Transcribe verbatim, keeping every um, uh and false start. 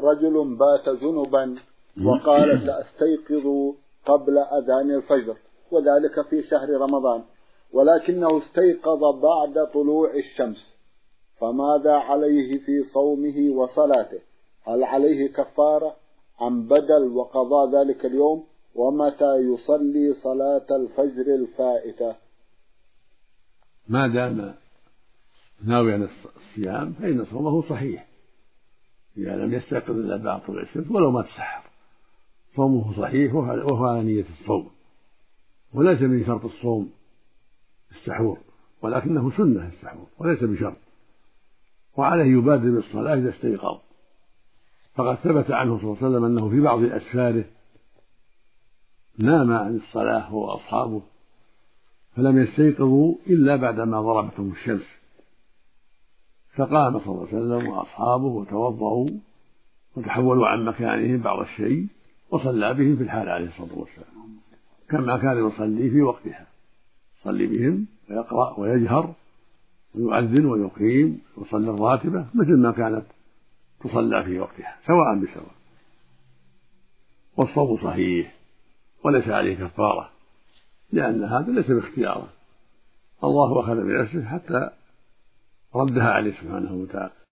رجل بات جنبا وقال سأستيقظ قبل أذان الفجر، وذلك في شهر رمضان، ولكنه استيقظ بعد طلوع الشمس، فماذا عليه في صومه وصلاته؟ هل عليه كفارة أم بدل وقضاء ذلك اليوم؟ ومتى يصلي صلاة الفجر الفائتة؟ ما دام ناويا الصيام فإن صومه صحيح إذا لم يستيقظ إلا بعد طلوع الشمس ولو ما تسحر، صومه صحيح وهو على نية الصوم، وليس من شرط الصوم السحور، ولكنه سنة السحور وليس بشرط، وعليه يبادر بالصلاة إذا استيقظ، فقد ثبت عنه صلى الله عليه وسلم أنه في بعض أسفاره نام عن الصلاة هو وأصحابه فلم يستيقظوا إلا بعدما ضربتهم الشمس، فقام صلى الله عليه وسلم وأصحابه وتوضأوا وتحولوا عن مكانهم بعض الشيء وصلى بهم في الحال عليه الصلاة والسلام كما كان يصلي في وقتها، يصلي بهم ويقرأ ويجهر ويؤذن ويقيم ويصلي الراتبة مثل ما كانت تصلى في وقتها سواء بسواء، والصوم صحيح وليس عليه كفارة لأن هذا ليس باختياره، الله أخذ بنفسه حتى ردها عليه سبحانه وتعالى.